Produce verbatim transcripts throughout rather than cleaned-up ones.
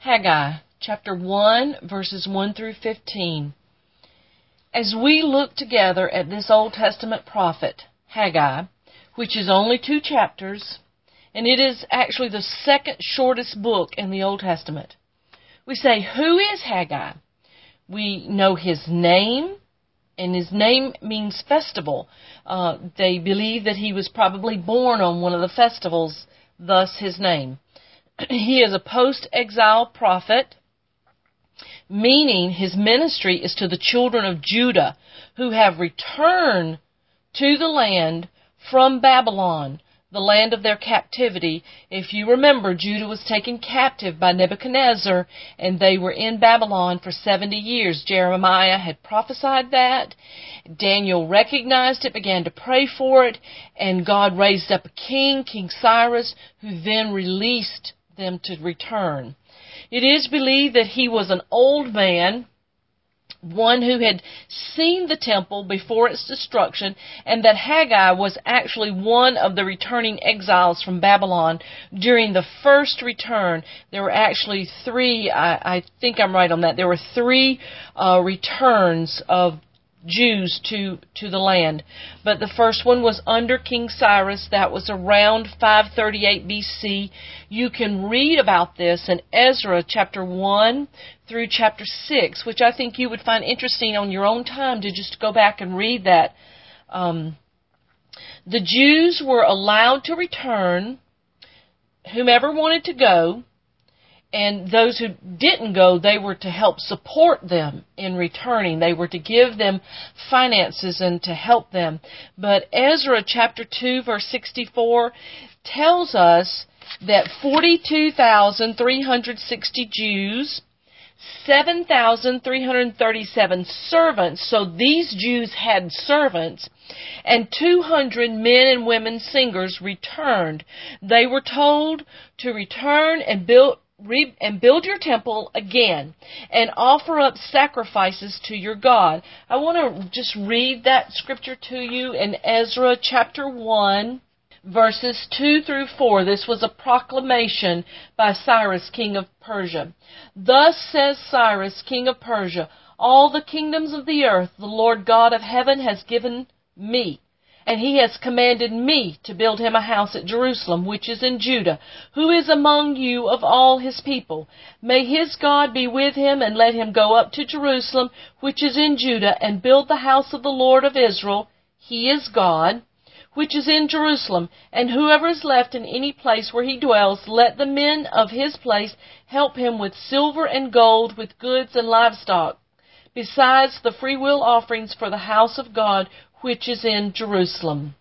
Haggai, chapter one, verses one through fifteen. As we look together at this Old Testament prophet, Haggai, which is only two chapters, and it is actually the second shortest book in the Old Testament, we say, who is Haggai? We know his name, and his name means festival. Uh, they believe that he was probably born on one of the festivals, thus his name. He is a post-exile prophet, meaning his ministry is to the children of Judah who have returned to the land from Babylon, the land of their captivity. If you remember, Judah was taken captive by Nebuchadnezzar, and they were in Babylon for seventy years. Jeremiah had prophesied that. Daniel recognized it, began to pray for it, and God raised up a king, King Cyrus, who then released them to return. It is believed that he was an old man, one who had seen the temple before its destruction, and that Haggai was actually one of the returning exiles from Babylon during the first return. There were actually three, I, I think I'm right on that, there were three uh, returns of Jews to, to the land. But the first one was under King Cyrus. That was around five thirty-eight B C. You can read about this in Ezra chapter one through chapter six, which I think you would find interesting on your own time to just go back and read that. Um, the Jews were allowed to return, whomever wanted to go, and those who didn't go, they were to help support them in returning. They were to give them finances and to help them. But Ezra chapter two verse sixty-four tells us that forty-two thousand three hundred sixty Jews, seven thousand three hundred thirty-seven servants, so these Jews had servants, and two hundred men and women singers returned. They were told to return and build Re- and build your temple again and offer up sacrifices to your God. I want to just read that scripture to you in Ezra chapter one, verses two through four. This was a proclamation by Cyrus, king of Persia. Thus says Cyrus, king of Persia, all the kingdoms of the earth the Lord God of heaven has given me. And he has commanded me to build him a house at Jerusalem, which is in Judah, who is among you of all his people. May his God be with him, and let him go up to Jerusalem, which is in Judah, and build the house of the Lord of Israel. He is God, which is in Jerusalem. And whoever is left in any place where he dwells, let the men of his place help him with silver and gold, with goods and livestock, besides the freewill offerings for the house of God, which is in Jerusalem.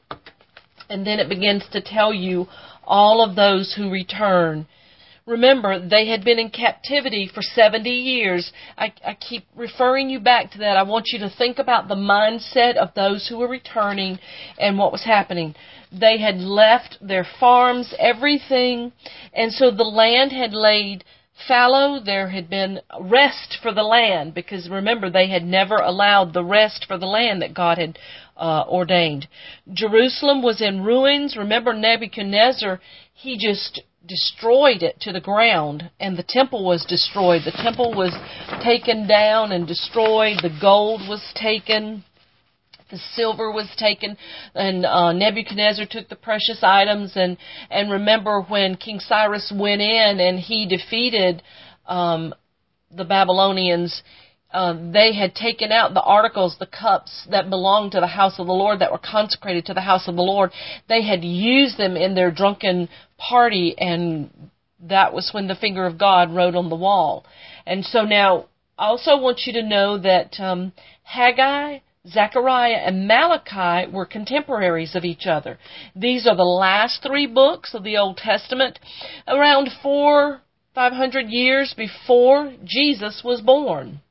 And then it begins to tell you all of those who return. Remember, they had been in captivity for seventy years. I, I keep referring you back to that. I want you to think about the mindset of those who were returning and what was happening. They had left their farms, everything, and so the land had laid fallow. There had been rest for the land, because remember, they had never allowed the rest for the land that God had uh, ordained. Jerusalem was in ruins. Remember, Nebuchadnezzar, he just destroyed it to the ground, and the temple was destroyed. The temple was taken down and destroyed. The gold was taken. The silver was taken, and uh, Nebuchadnezzar took the precious items. And, and remember when King Cyrus went in and he defeated um, the Babylonians, uh, they had taken out the articles, the cups that belonged to the house of the Lord, that were consecrated to the house of the Lord. They had used them in their drunken party, and that was when the finger of God wrote on the wall. And so now, I also want you to know that um, Haggai, Zechariah, and Malachi were contemporaries of each other. These are the last three books of the Old Testament, around four, five hundred years before Jesus was born.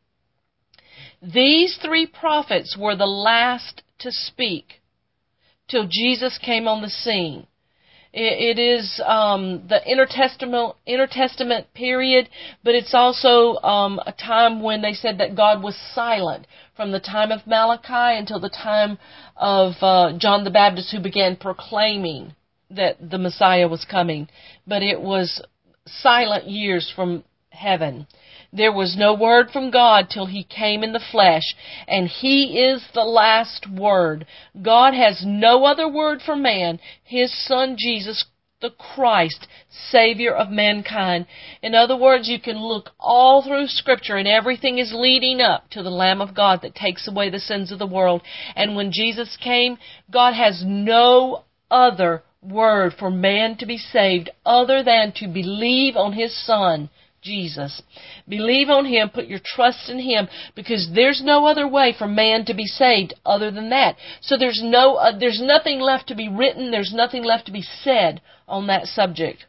These three prophets were the last to speak till Jesus came on the scene. It is um, the intertestament, intertestament period, but it's also um, a time when they said that God was silent from the time of Malachi until the time of uh, John the Baptist, who began proclaiming that the Messiah was coming. But it was silent years from heaven. There was no word from God till He came in the flesh, and He is the last word. God has no other word for man, His Son Jesus the Christ, Savior of mankind. In other words, you can look all through Scripture and everything is leading up to the Lamb of God that takes away the sins of the world. And when Jesus came, God has no other word for man to be saved other than to believe on His Son, Jesus. Believe on Him, put your trust in Him, because there's no other way for man to be saved other than that. So there's no, uh, there's nothing left to be written, there's nothing left to be said on that subject.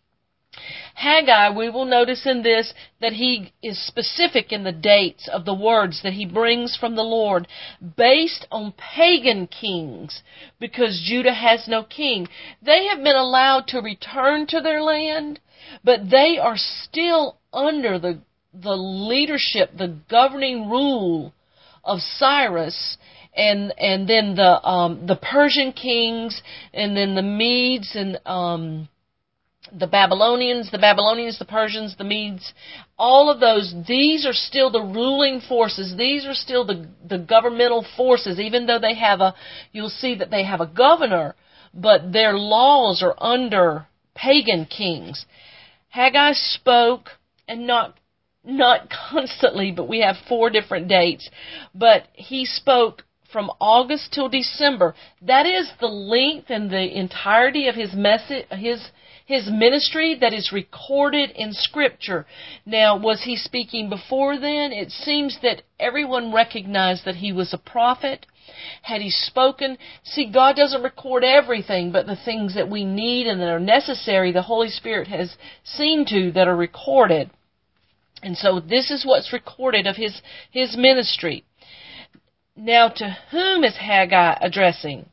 Haggai, we will notice in this that he is specific in the dates of the words that he brings from the Lord based on pagan kings, because Judah has no king. They have been allowed to return to their land, but they are still under the the leadership, the governing rule of Cyrus, and and then the um, the Persian kings, and then the Medes and um, the Babylonians, the Babylonians, the Persians, the Medes, all of those. These are still the ruling forces. These are still the the governmental forces, even though they have a. You'll see that they have a governor, but their laws are under pagan kings. Haggai spoke, and not not constantly, but we have four different dates. But he spoke from August till December. That is the length and the entirety of his message, his his ministry that is recorded in Scripture. Now, was he speaking before then? It seems that everyone recognized that he was a prophet. Had he spoken? See, God doesn't record everything, but the things that we need and that are necessary, the Holy Spirit has seen to that are recorded. And so this is what's recorded of his, his ministry. Now, to whom is Haggai addressing?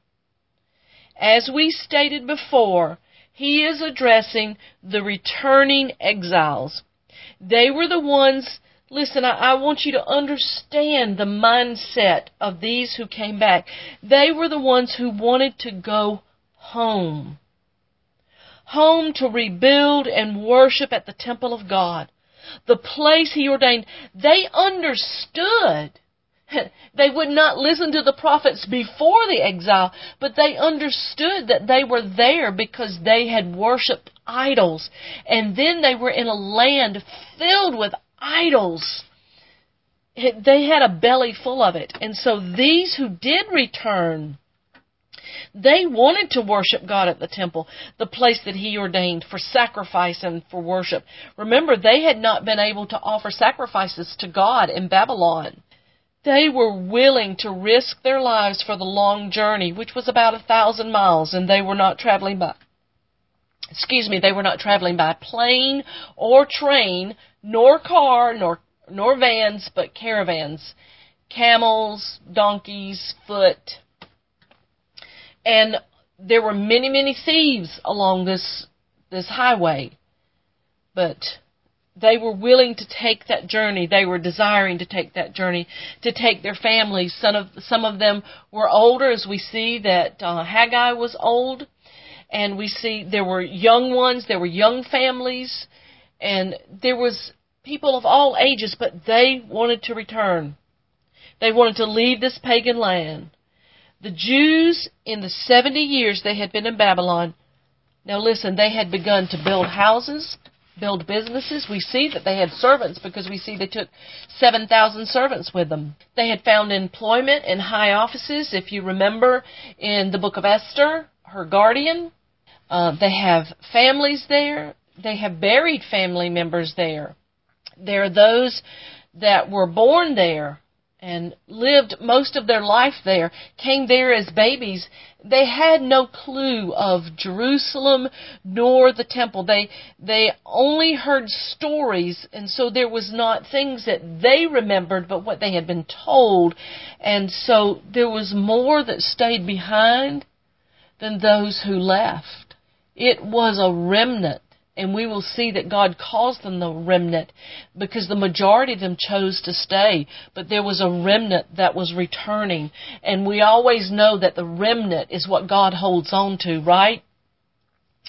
As we stated before, he is addressing the returning exiles. They were the ones. Listen, I, I want you to understand the mindset of these who came back. They were the ones who wanted to go home. Home to rebuild and worship at the temple of God. The place He ordained. They understood. They would not listen to the prophets before the exile, but they understood that they were there because they had worshipped idols. And then they were in a land filled with idols. They had a belly full of it. And so these who did return, they wanted to worship God at the temple, the place that He ordained for sacrifice and for worship. Remember, they had not been able to offer sacrifices to God in Babylon. They were willing to risk their lives for the long journey, which was about a thousand miles, and they were not traveling by, excuse me, they were not traveling by plane or train, nor car, nor nor vans, but caravans, camels, donkeys, foot. And there were many, many thieves along this this highway, but they were willing to take that journey. They were desiring to take that journey, to take their families. Some of, some of them were older, as we see that uh, Haggai was old. And we see there were young ones, there were young families, and there was people of all ages, but they wanted to return. They wanted to leave this pagan land. The Jews, in the seventy years they had been in Babylon, now listen, they had begun to build houses, build businesses. We see that they had servants because we see they took seven thousand servants with them. They had found employment in high offices. If you remember in the book of Esther, her guardian, uh, they have families there. They have buried family members there. There are those that were born there and lived most of their life there, came there as babies. They had no clue of Jerusalem nor the temple. They they only heard stories, and so there was not things that they remembered, but what they had been told. And so there was more that stayed behind than those who left. It was a remnant. And we will see that God calls them the remnant because the majority of them chose to stay. But there was a remnant that was returning. And we always know that the remnant is what God holds on to, right?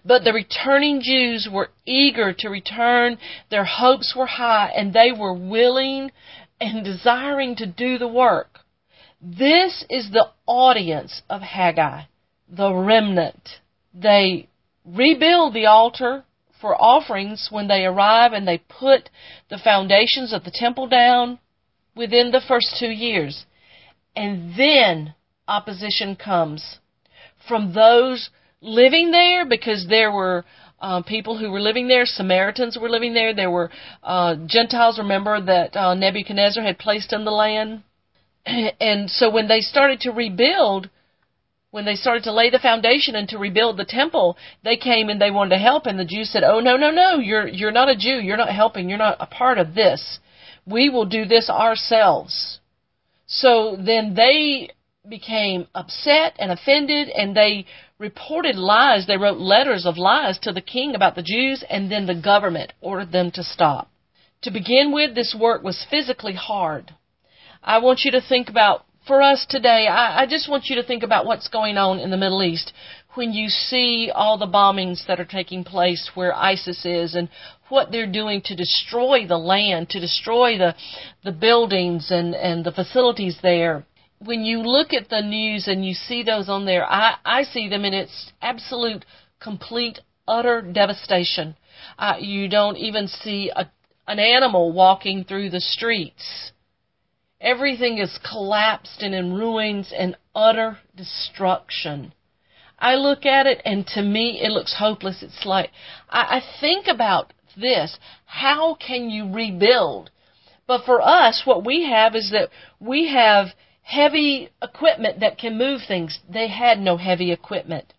But the returning Jews were eager to return. Their hopes were high, and they were willing and desiring to do the work. This is the audience of Haggai, the remnant. They rebuild the altar for offerings when they arrive, and they put the foundations of the temple down within the first two years. And then opposition comes from those living there, because there were uh, people who were living there. Samaritans were living there. There were uh, Gentiles, remember, that uh, Nebuchadnezzar had placed in the land. And so when they started to rebuild, when they started to lay the foundation and to rebuild the temple, they came and they wanted to help. And the Jews said, oh, no, no, no, you're, you're not a Jew. You're not helping. You're not a part of this. We will do this ourselves. So then they became upset and offended, and they reported lies. They wrote letters of lies to the king about the Jews, and then the government ordered them to stop. To begin with, this work was physically hard. I want you to think about, for us today, I, I just want you to think about what's going on in the Middle East when you see all the bombings that are taking place where ISIS is, and what they're doing to destroy the land, to destroy the the buildings and, and the facilities there. When you look at the news and you see those on there, I, I see them in its absolute, complete, utter devastation. Uh, you don't even see a, an animal walking through the streets. Everything is collapsed and in ruins and utter destruction. I look at it, and to me it looks hopeless. It's like, I, I think about this. How can you rebuild? But for us, what we have is that we have heavy equipment that can move things. They had no heavy equipment.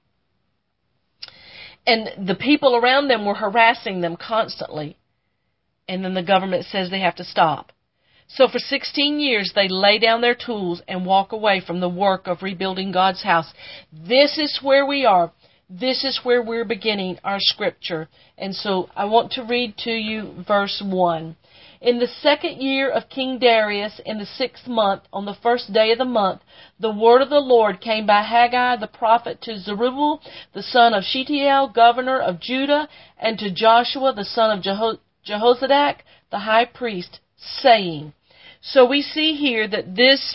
And the people around them were harassing them constantly. And then the government says they have to stop. So for sixteen years, they lay down their tools and walk away from the work of rebuilding God's house. This is where we are. This is where we're beginning our scripture. And so I want to read to you verse one. In the second year of King Darius, in the sixth month, on the first day of the month, the word of the Lord came by Haggai the prophet to Zerubbabel, the son of Shealtiel, governor of Judah, and to Joshua, the son of Jeho- Jehozadak, the high priest, saying. So we see here that this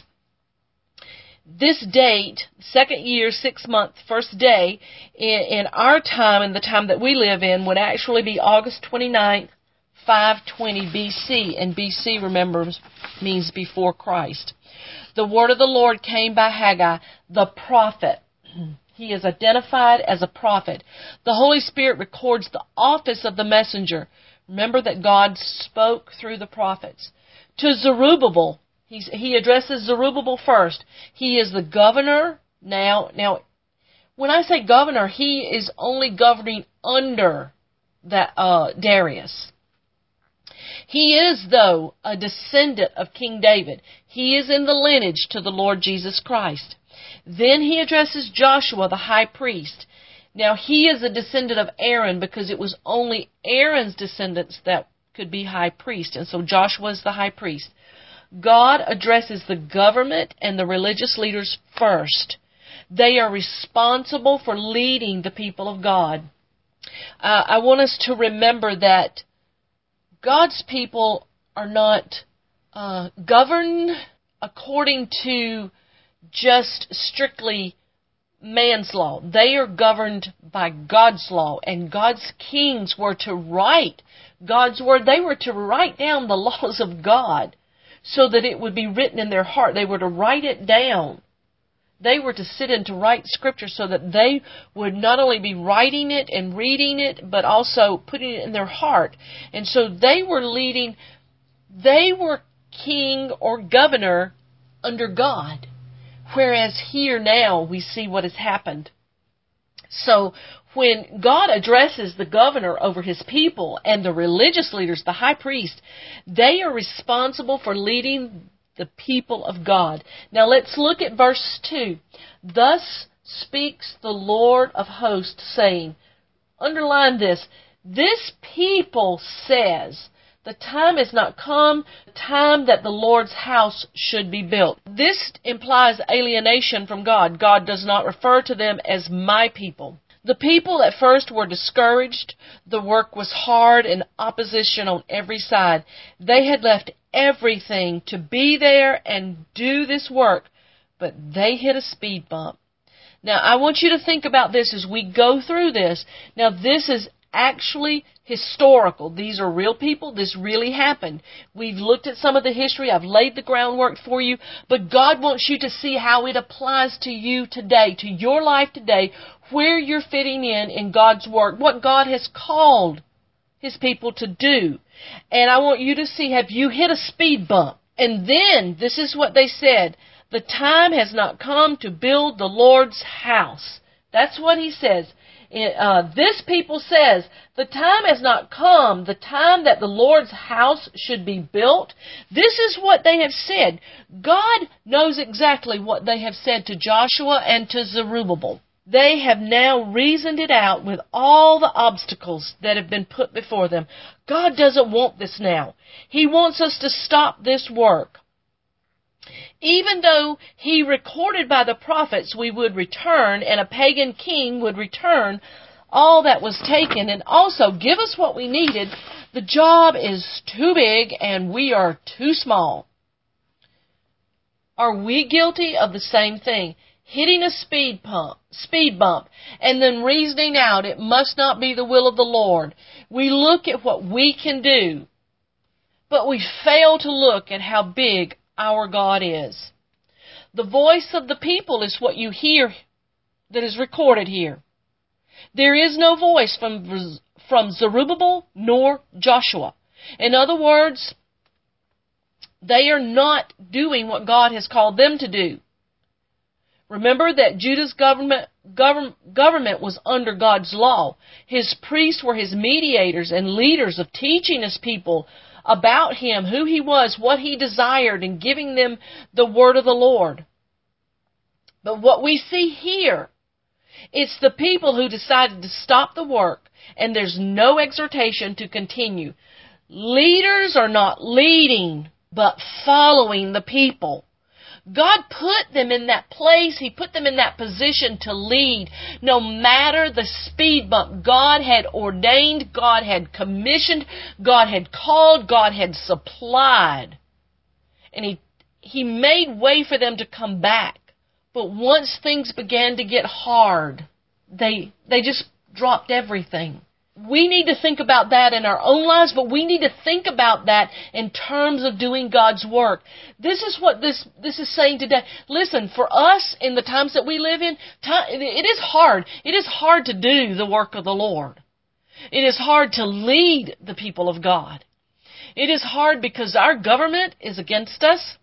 this date, second year, sixth month, first day, in, in our time, in the time that we live in, would actually be August twenty-ninth, five twenty B C. And B C, remember, means before Christ. The word of the Lord came by Haggai, the prophet. He is identified as a prophet. The Holy Spirit records the office of the messenger. Remember that God spoke through the prophets. To Zerubbabel, he's, he addresses Zerubbabel first. He is the governor now. Now, when I say governor, he is only governing under that uh, Darius. He is, though, a descendant of King David. He is in the lineage to the Lord Jesus Christ. Then he addresses Joshua, the high priest. Now, he is a descendant of Aaron because it was only Aaron's descendants that could be high priest, and so Joshua is the high priest. God addresses the government and the religious leaders first. They are responsible for leading the people of God. Uh, I want us to remember that God's people are not uh, governed according to just strictly man's law. They are governed by God's law, and God's kings were to write God's word. They were to write down the laws of God so that it would be written in their heart. They were to write it down. They were to sit and to write scripture so that they would not only be writing it and reading it, but also putting it in their heart. And so they were leading, they were king or governor under God. Whereas here now we see what has happened. So when God addresses the governor over his people and the religious leaders, the high priest, they are responsible for leading the people of God. Now let's look at verse two. Thus speaks the Lord of hosts, saying, underline this, this people says, the time has not come, the time that the Lord's house should be built. This implies alienation from God. God does not refer to them as my people. The people at first were discouraged. The work was hard and opposition on every side. They had left everything to be there and do this work, but they hit a speed bump. Now, I want you to think about this as we go through this. Now, this is actually historical. These are real people. This really happened. We've looked at some of the history. I've laid the groundwork for you. But God wants you to see how it applies to you today, to your life today, where you're fitting in in God's work, what God has called His people to do. And I want you to see, have you hit a speed bump? And then, this is what they said, the time has not come to build the Lord's house. That's what He says. Uh, this people says, the time has not come, the time that the Lord's house should be built. This is what they have said. God knows exactly what they have said to Joshua and to Zerubbabel. They have now reasoned it out with all the obstacles that have been put before them. God doesn't want this now. He wants us to stop this work. Even though He recorded by the prophets we would return and a pagan king would return all that was taken and also give us what we needed, the job is too big and we are too small. Are we guilty of the same thing? Hitting a speed pump, speed bump, and then reasoning out it must not be the will of the Lord. We look at what we can do, but we fail to look at how big our God is. The voice of the people is what you hear that is recorded here. There is no voice from, from Zerubbabel nor Joshua. In other words, they are not doing what God has called them to do. Remember that Judah's government, govern, government was under God's law. His priests were His mediators and leaders of teaching His people about Him, who He was, what He desired, and giving them the word of the Lord. But what we see here, it's the people who decided to stop the work, and there's no exhortation to continue. Leaders are not leading, but following the people. God put them in that place. He put them in that position to lead. No matter the speed bump, God had ordained, God had commissioned, God had called, God had supplied. And He, He made way for them to come back. But once things began to get hard, they, they just dropped everything. We need to think about that in our own lives, but we need to think about that in terms of doing God's work. This is what this, this is saying today. Listen, for us, in the times that we live in, time, it is hard. It is hard to do the work of the Lord. It is hard to lead the people of God. It is hard because our government is against us.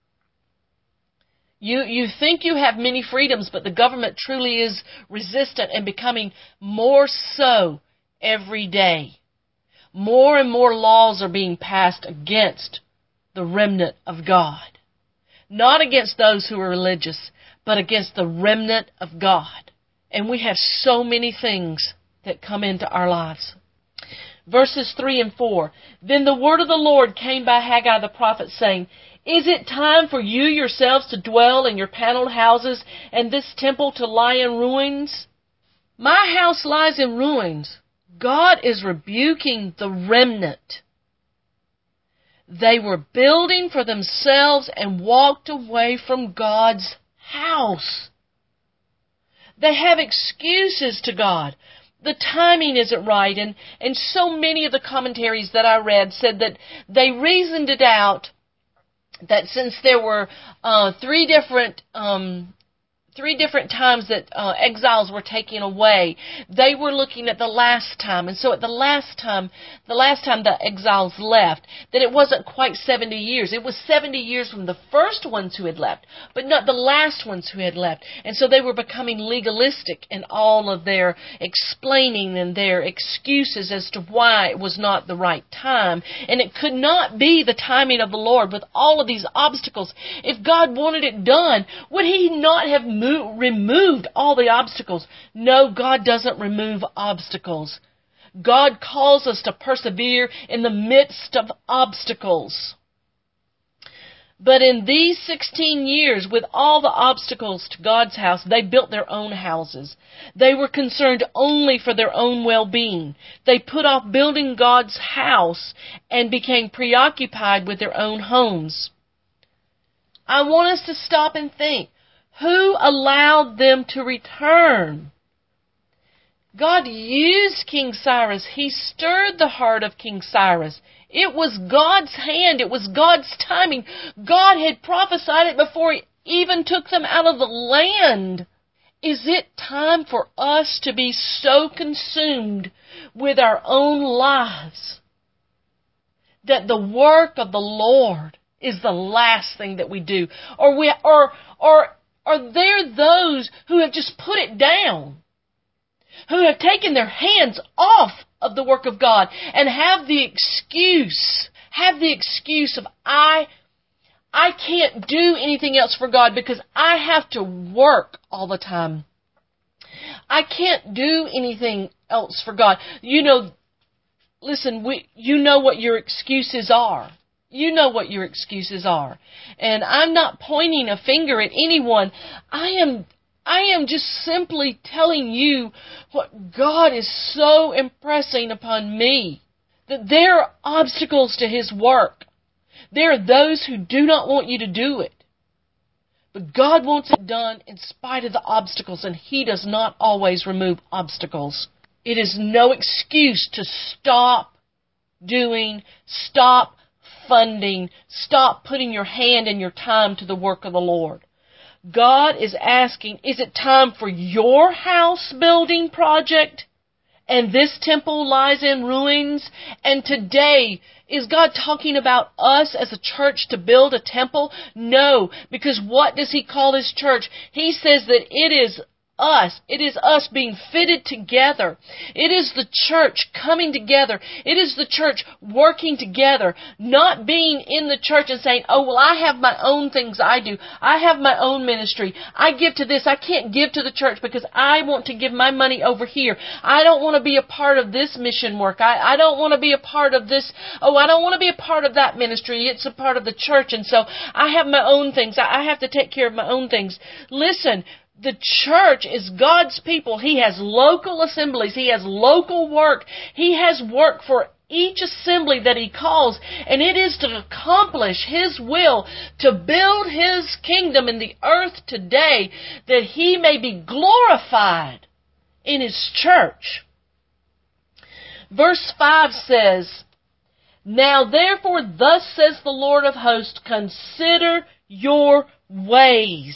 You, you think you have many freedoms, but the government truly is resistant and becoming more so every day. More and more laws are being passed against the remnant of God. Not against those who are religious, but against the remnant of God. And we have so many things that come into our lives. Verses three and four. Then the word of the Lord came by Haggai the prophet, saying, Is it time for you yourselves to dwell in your paneled houses, and this temple to lie in ruins? My house lies in ruins. God is rebuking the remnant. They were building for themselves and walked away from God's house. They have excuses to God. The timing isn't right, and, and so many of the commentaries that I read said that they reasoned it out that since there were uh, three different um, three different times that uh, exiles were taken away, they were looking at the last time. And so at the last time, the last time the exiles left, that it wasn't quite seventy years. It was seventy years from the first ones who had left, but not the last ones who had left. And so they were becoming legalistic in all of their explaining and their excuses as to why it was not the right time. And it could not be the timing of the Lord with all of these obstacles. If God wanted it done, would He not have moved removed all the obstacles? No, God doesn't remove obstacles. God calls us to persevere in the midst of obstacles. But in these sixteen years, with all the obstacles to God's house, they built their own houses. They were concerned only for their own well-being. They put off building God's house and became preoccupied with their own homes. I want us to stop and think, who allowed them to return? God used King Cyrus. He stirred the heart of King Cyrus. It was God's hand. It was God's timing. God had prophesied it before He even took them out of the land. Is it time for us to be so consumed with our own lives that the work of the Lord is the last thing that we do? Or we, or, or, are there those who have just put it down? Who have taken their hands off of the work of God and have the excuse, have the excuse of, I, I can't do anything else for God because I have to work all the time. I can't do anything else for God. You know, listen, we, you know what your excuses are. You know what your excuses are. And I'm not pointing a finger at anyone. I am I am just simply telling you what God is so impressing upon me. That there are obstacles to His work. There are those who do not want you to do it. But God wants it done in spite of the obstacles, and He does not always remove obstacles. It is no excuse to stop doing, stop funding, stop putting your hand and your time to the work of the Lord. God is asking, is it time for your house building project? And this temple lies in ruins. And today, is God talking about us as a church to build a temple? No, because what does He call His church? He says that it is us. It is us being fitted together. It is the church coming together. It is the church working together, not being in the church and saying, oh, well, I have my own things I do. I have my own ministry. I give to this. I can't give to the church because I want to give my money over here. I don't want to be a part of this mission work. I, I don't want to be a part of this. Oh, I don't want to be a part of that ministry. It's a part of the church. And so I have my own things. I, I have to take care of my own things. Listen, the church is God's people. He has local assemblies. He has local work. He has work for each assembly that He calls, and it is to accomplish His will, to build His kingdom in the earth today, that He may be glorified in His church. Verse five says, now therefore thus says the Lord of hosts, consider your ways.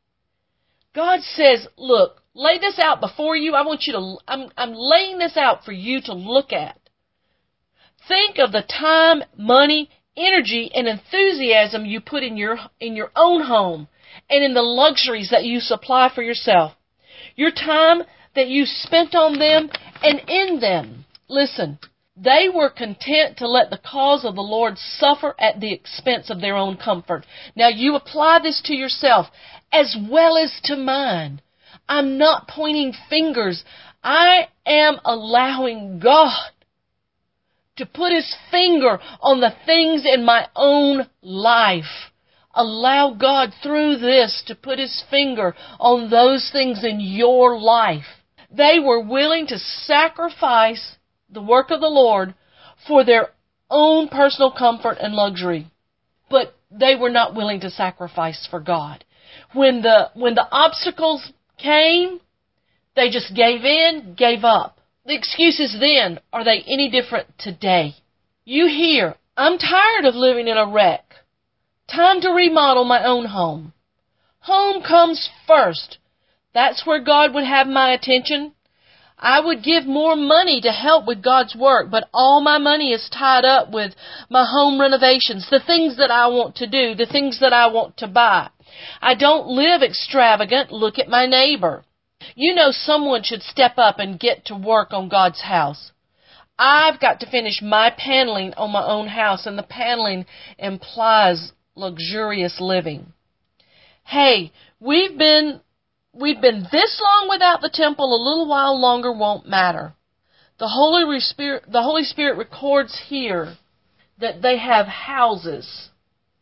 God says, look, lay this out before you. I want you to, I'm, I'm laying this out for you to look at. Think of the time, money, energy, and enthusiasm you put in your, in your own home and in the luxuries that you supply for yourself. Your time that you spent on them and in them. Listen, they were content to let the cause of the Lord suffer at the expense of their own comfort. Now you apply this to yourself as well as to mine. I'm not pointing fingers. I am allowing God to put His finger on the things in my own life. Allow God through this to put His finger on those things in your life. They were willing to sacrifice the work of the Lord for their own personal comfort and luxury. But they were not willing to sacrifice for God. When the, when the obstacles came, they just gave in, gave up. The excuses then, are they any different today? You hear, I'm tired of living in a wreck. Time to remodel my own home. Home comes first. That's where God would have my attention. I would give more money to help with God's work, but all my money is tied up with my home renovations, the things that I want to do, the things that I want to buy. I don't live extravagant. Look at my neighbor. You know, someone should step up and get to work on God's house. I've got to finish my paneling on my own house, and the paneling implies luxurious living. Hey, we've been we've been this long without the temple. A little while longer won't matter. The Holy Spirit, the Holy Spirit records here that they have houses.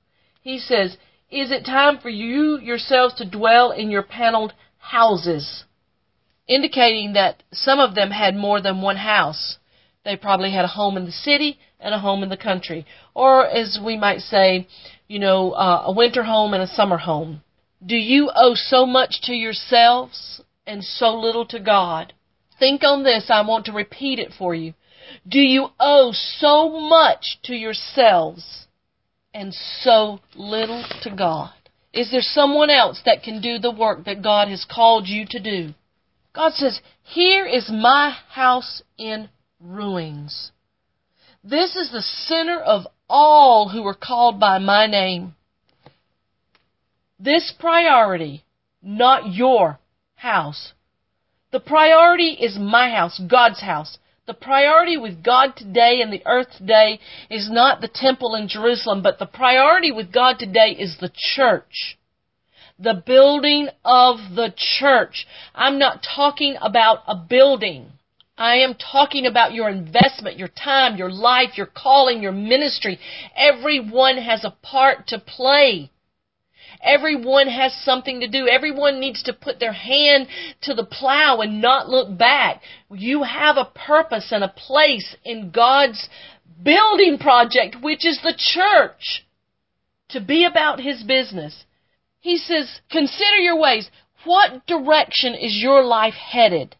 He says, is it time for you yourselves to dwell in your paneled houses? Indicating that some of them had more than one house. They probably had a home in the city and a home in the country. Or, as we might say, you know, uh, a winter home and a summer home. Do you owe so much to yourselves and so little to God? Think on this. I want to repeat it for you. Do you owe so much to yourselves and so little to God? Is there someone else that can do the work that God has called you to do? God says, here is my house in ruins. This is the center of all who are called by my name. This priority, not your house. The priority is my house, God's house. The priority with God today and the earth today is not the temple in Jerusalem, but the priority with God today is the church. The building of the church. I'm not talking about a building. I am talking about your investment, your time, your life, your calling, your ministry. Everyone has a part to play. Everyone has something to do. Everyone needs to put their hand to the plow and not look back. You have a purpose and a place in God's building project, which is the church, to be about His business. He says, consider your ways. What direction is your life headed?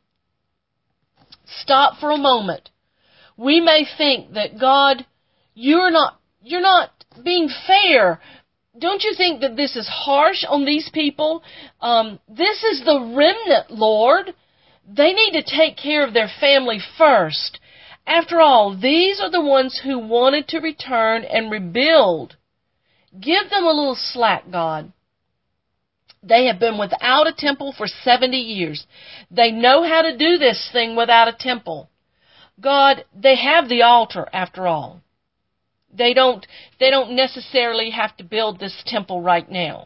Stop for a moment. We may think that, God, you're not, you're not being fair. Don't you think that this is harsh on these people? Um, this is the remnant, Lord. They need to take care of their family first. After all, these are the ones who wanted to return and rebuild. Give them a little slack, God. They have been without a temple for seventy years. They know how to do this thing without a temple. God, they have the altar after all. They don't, they don't necessarily have to build this temple right now.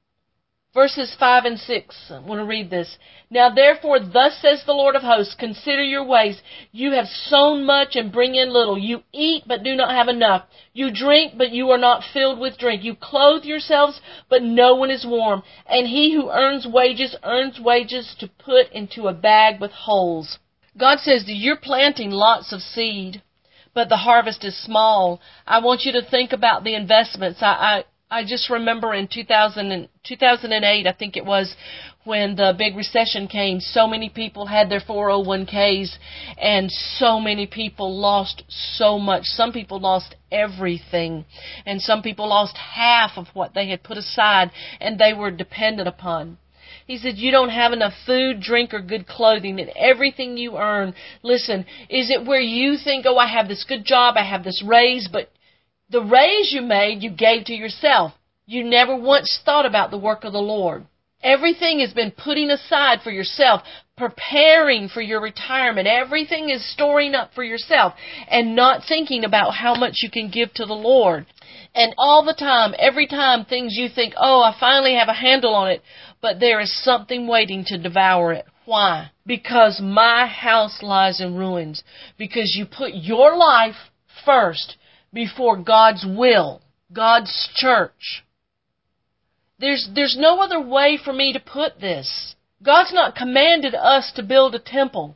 Verses five and six, I want to read this. Now therefore, thus says the Lord of hosts, consider your ways. You have sown much and bring in little. You eat but do not have enough. You drink but you are not filled with drink. You clothe yourselves but no one is warm. And he who earns wages earns wages to put into a bag with holes. God says that you're planting lots of seed, but the harvest is small. I want you to think about the investments. I, I I just remember in two thousand, two thousand eight, I think it was, when the big recession came, so many people had their four oh one k's and so many people lost so much. Some people lost everything, and some people lost half of what they had put aside and they were dependent upon. He said, you don't have enough food, drink, or good clothing, and everything you earn. Listen, is it where you think, oh, I have this good job, I have this raise, but the raise you made, you gave to yourself. You never once thought about the work of the Lord. Everything has been putting aside for yourself, preparing for your retirement. Everything is storing up for yourself and not thinking about how much you can give to the Lord. And all the time, every time things you think, oh, I finally have a handle on it, but there is something waiting to devour it. Why? Because my house lies in ruins. Because you put your life first before God's will, God's church. There's, there's no other way for me to put this. God's not commanded us to build a temple.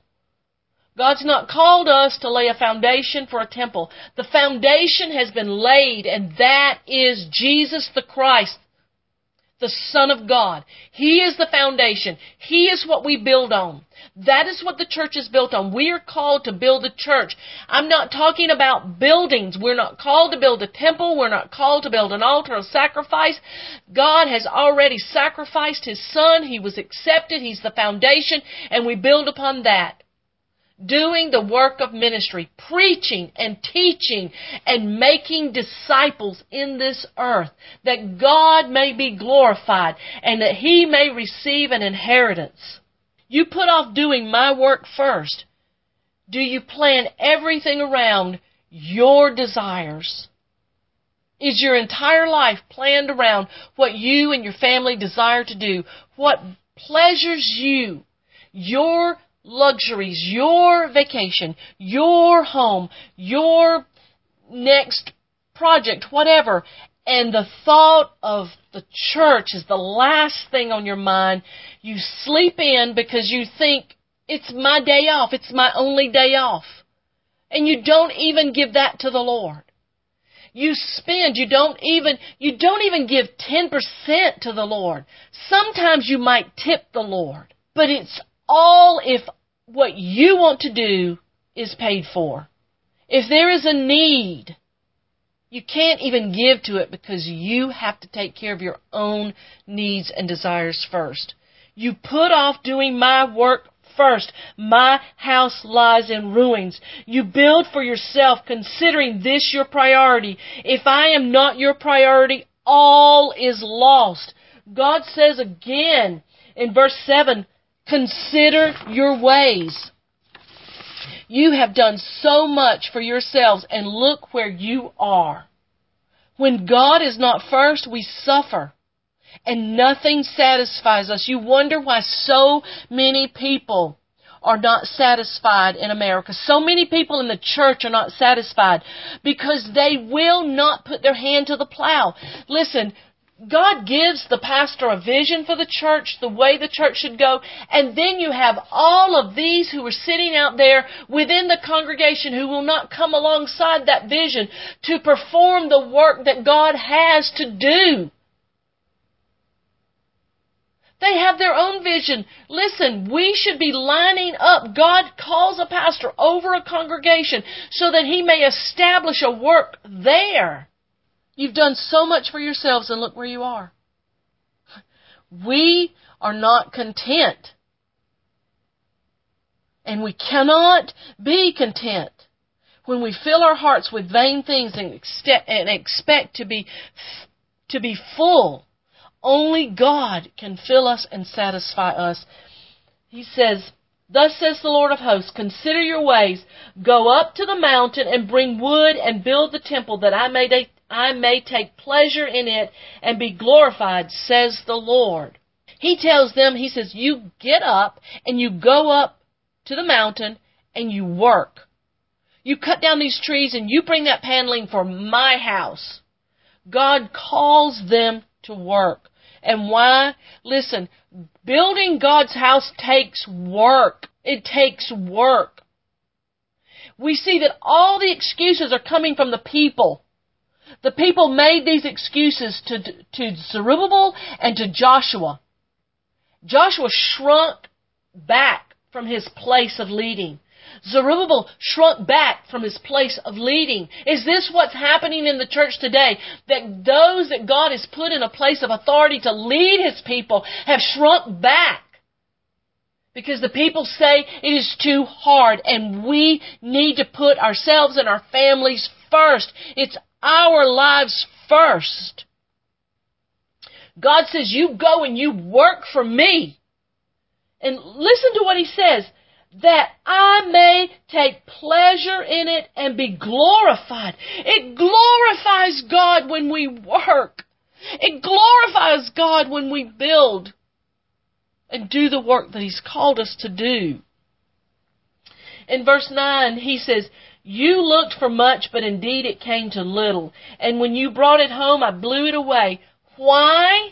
God's not called us to lay a foundation for a temple. The foundation has been laid, and that is Jesus the Christ, the Son of God. He is the foundation. He is what we build on. That is what the church is built on. We are called to build a church. I'm not talking about buildings. We're not called to build a temple. We're not called to build an altar of sacrifice. God has already sacrificed His Son. He was accepted. He's the foundation, and we build upon that. Doing the work of ministry, preaching and teaching and making disciples in this earth, that God may be glorified and that He may receive an inheritance. You put off doing my work first. Do you plan everything around your desires? Is your entire life planned around what you and your family desire to do? What pleasures you? Your luxuries, your vacation, your home, your next project, whatever. and the thought of the church is the last thing on your mind, you sleep in because you think, it's my day off, it's my only day off. And you don't even give that to the Lord. You spend, you don't even, you don't even give ten percent to the Lord. Sometimes you might tip the Lord, but it's all if what you want to do is paid for. If there is a need, you can't even give to it because you have to take care of your own needs and desires first. You put off doing my work first. My house lies in ruins. You build for yourself, considering this your priority. If I am not your priority, all is lost. God says again in verse seven, consider your ways. You have done so much for yourselves, and look where you are. When God is not first, we suffer, and nothing satisfies us. You wonder why so many people are not satisfied in America. So many people in the church are not satisfied because they will not put their hand to the plow. Listen, God gives the pastor a vision for the church, the way the church should go, and then you have all of these who are sitting out there within the congregation who will not come alongside that vision to perform the work that God has to do. They have their own vision. Listen, we should be lining up. God calls a pastor over a congregation so that he may establish a work there. You've done so much for yourselves, and look where you are. We are not content. And we cannot be content when we fill our hearts with vain things and expect to be, to be full. Only God can fill us and satisfy us. He says, thus says the Lord of hosts, consider your ways, go up to the mountain and bring wood and build the temple that I may, I may take pleasure in it and be glorified, says the Lord. He tells them, he says, you get up and you go up to the mountain and you work. You cut down these trees and you bring that paneling for my house. God calls them to work. And why? Listen, building God's house takes work. It takes work. We see that all the excuses are coming from the people. The people made these excuses to, to Zerubbabel and to Joshua. Joshua shrunk back from his place of leading. Zerubbabel shrunk back from his place of leading. Is this what's happening in the church today? That those that God has put in a place of authority to lead His people have shrunk back because the people say it is too hard, and we need to put ourselves and our families first. It's our lives first. God says, you go and you work for me. And listen to what He says. That I may take pleasure in it and be glorified. It glorifies God when we work. It glorifies God when we build and do the work that He's called us to do. In verse nine, He says, you looked for much, but indeed it came to little. And when you brought it home, I blew it away. Why?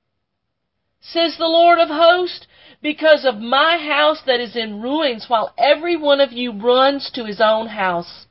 Says the Lord of hosts. Because of my house that is in ruins, while every one of you runs to his own house.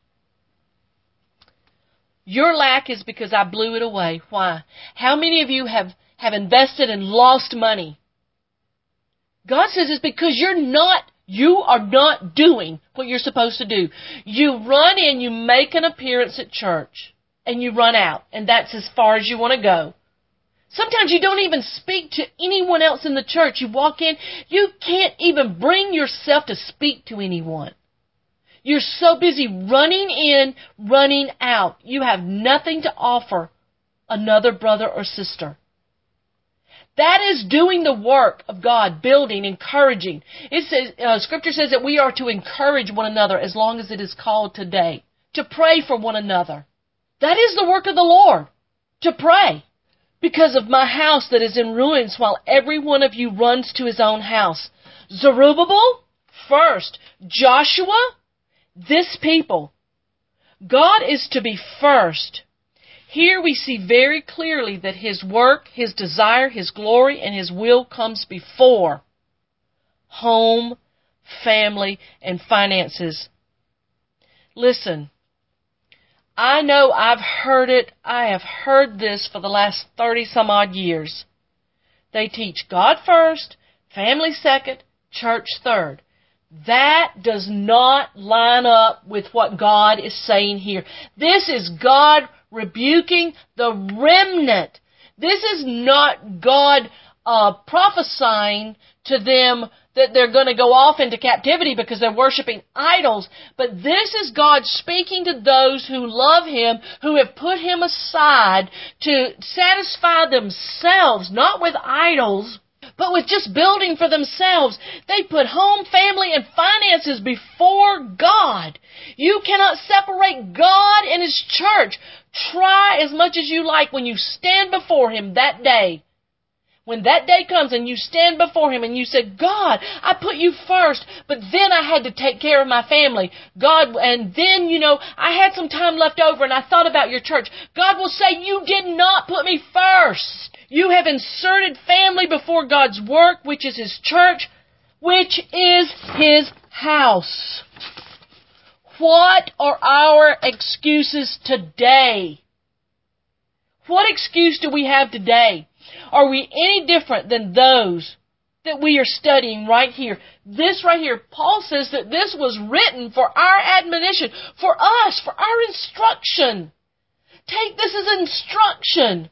Your lack is because I blew it away. Why? How many of you have, have invested and lost money? God says it's because you're not, you are not doing what you're supposed to do. You run in, you make an appearance at church, and you run out, and that's as far as you want to go. Sometimes you don't even speak to anyone else in the church. You walk in, you can't even bring yourself to speak to anyone. You're so busy running in, running out. You have nothing to offer another brother or sister. That is doing the work of God, building, encouraging. It says, uh, Scripture says that we are to encourage one another as long as it is called today. To pray for one another. That is the work of the Lord. To pray. Because of my house that is in ruins, while every one of you runs to his own house. Zerubbabel, first. Joshua, this people. God is to be first. Here we see very clearly that His work, His desire, His glory, and His will comes before home, family, and finances. Listen, I know I've heard it. I have heard this for the last thirty some odd years. They teach God first, family second, church third. That does not line up with what God is saying here. This is God rebuking the remnant. This is not God uh, prophesying to them that they're going to go off into captivity because they're worshiping idols. But this is God speaking to those who love Him, who have put Him aside to satisfy themselves, not with idols, but with just building for themselves. They put home, family, and finances before God. You cannot separate God and His church. Try as much as you like when you stand before Him that day. When that day comes and you stand before Him and you say, God, I put you first, but then I had to take care of my family. God, and then, you know, I had some time left over and I thought about your church. God will say, you did not put me first. You have inserted family before God's work, which is His church, which is His house. What are our excuses today? What excuse do we have today? Are we any different than those that we are studying right here? This right here, Paul says that this was written for our admonition, for us, for our instruction. Take this as instruction.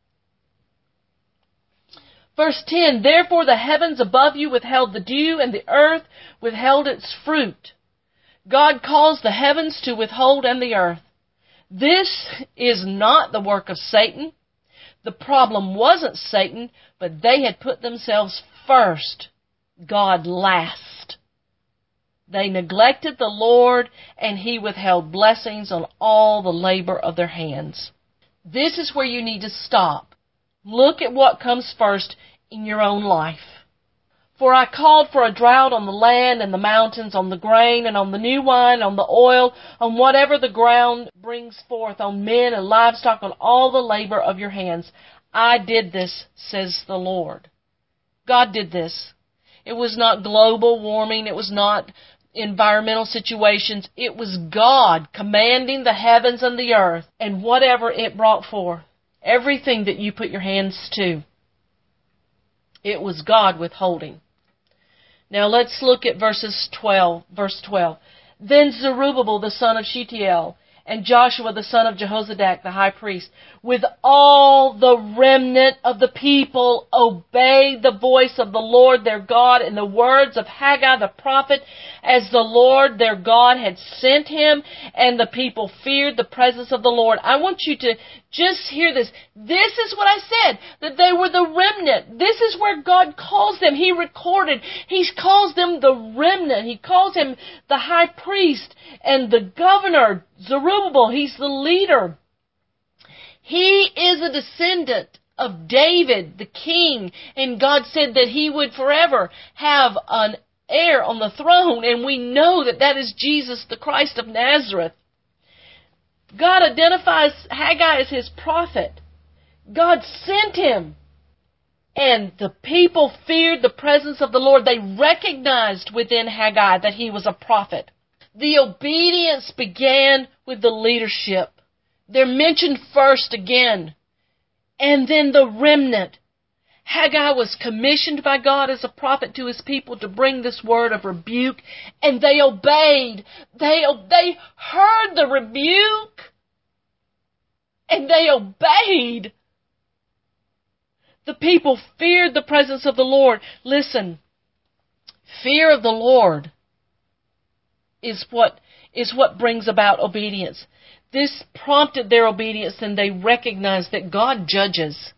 Verse ten, therefore the heavens above you withheld the dew, and the earth withheld its fruit. God caused the heavens to withhold and the earth. This is not the work of Satan. The problem wasn't Satan, but they had put themselves first, God last. They neglected the Lord, and He withheld blessings on all the labor of their hands. This is where you need to stop. Look at what comes first in your own life. For I called for a drought on the land and the mountains, on the grain and on the new wine, on the oil, on whatever the ground brings forth, on men and livestock, on all the labor of your hands. I did this, says the Lord. God did this. It was not global warming. It was not environmental situations. It was God commanding the heavens and the earth and whatever it brought forth. Everything that you put your hands to. It was God withholding. Now let's look at verses twelve, verse twelve. Then Zerubbabel the son of Shealtiel and Joshua the son of Jehozadak the high priest, with all the remnant of the people, obeyed the voice of the Lord their God and the words of Haggai the prophet, as the Lord their God had sent him, and the people feared the presence of the Lord. I want you to just hear this. This is what I said, that they were the remnant. This is where God calls them. He recorded. He calls them the remnant. He calls him the high priest and the governor, Zerubbabel. He's the leader. He is a descendant of David, the king, and God said that he would forever have an heir on the throne, and we know that that is Jesus, the Christ of Nazareth. God identifies Haggai as his prophet. God sent him. And the people feared the presence of the Lord. They recognized within Haggai that he was a prophet. The obedience began with the leadership. They're mentioned first again. And then the remnant. Haggai was commissioned by God as a prophet to his people to bring this word of rebuke, and they obeyed. They, they heard the rebuke, and they obeyed. The people feared the presence of the Lord. Listen, fear of the Lord is what, is what brings about obedience. This prompted their obedience, and they recognized that God judges.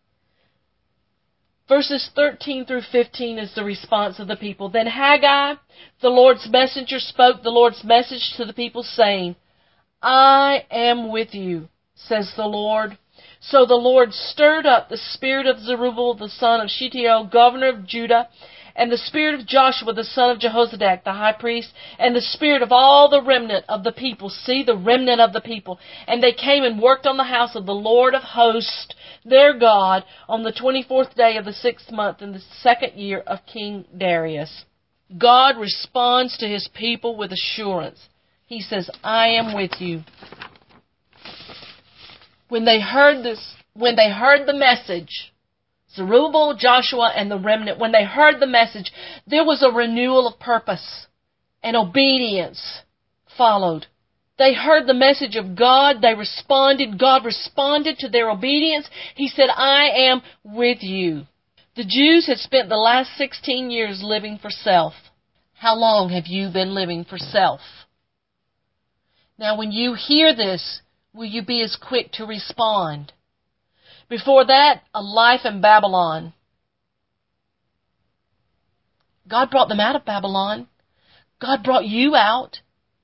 Verses thirteen through fifteen is the response of the people. Then Haggai, the Lord's messenger, spoke the Lord's message to the people, saying, I am with you, says the Lord. So the Lord stirred up the spirit of Zerubbabel, the son of Shealtiel, governor of Judah, and the spirit of Joshua the son of Jehozadak the high priest, and the spirit of all the remnant of the people. See, the remnant of the people. And they came and worked on the house of the Lord of hosts, their God, on the twenty-fourth day of the sixth month in the second year of King Darius. God responds to His people with assurance. He says, I am with you. When they heard this, when they heard the message, Zerubbabel, Joshua, and the remnant, when they heard the message, there was a renewal of purpose, and obedience followed. They heard the message of God. They responded. God responded to their obedience. He said, I am with you. The Jews had spent the last sixteen years living for self. How long have you been living for self? Now, when you hear this, will you be as quick to respond? Before that, a life in Babylon. God brought them out of Babylon. God brought you out.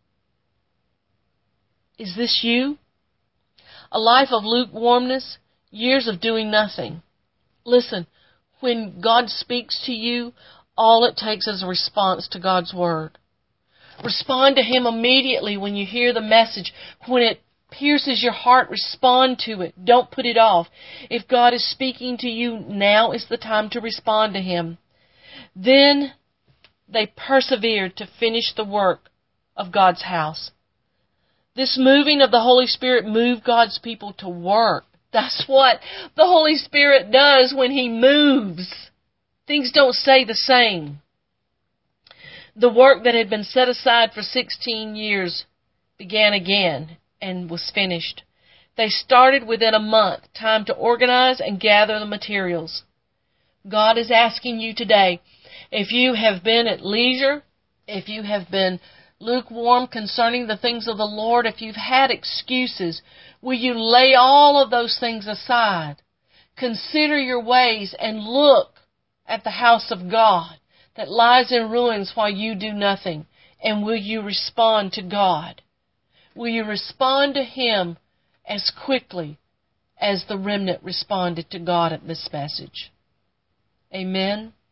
Is this you? A life of lukewarmness, years of doing nothing. Listen, when God speaks to you, all it takes is a response to God's Word. Respond to Him immediately when you hear the message. When it pierces your heart, respond to it. Don't put it off. If God is speaking to you, now is the time to respond to Him. Then they persevered to finish the work of God's house. This moving of the Holy Spirit moved God's people to work. That's what the Holy Spirit does when He moves. Things don't stay the same. The work that had been set aside for sixteen years began again and was finished. They started within a month, time to organize and gather the materials. God is asking you today, if you have been at leisure, if you have been lukewarm concerning the things of the Lord, if you've had excuses, will you lay all of those things aside? Consider your ways and look at the house of God that lies in ruins while you do nothing. And will you respond to God? Will you respond to Him as quickly as the remnant responded to God at this message? Amen.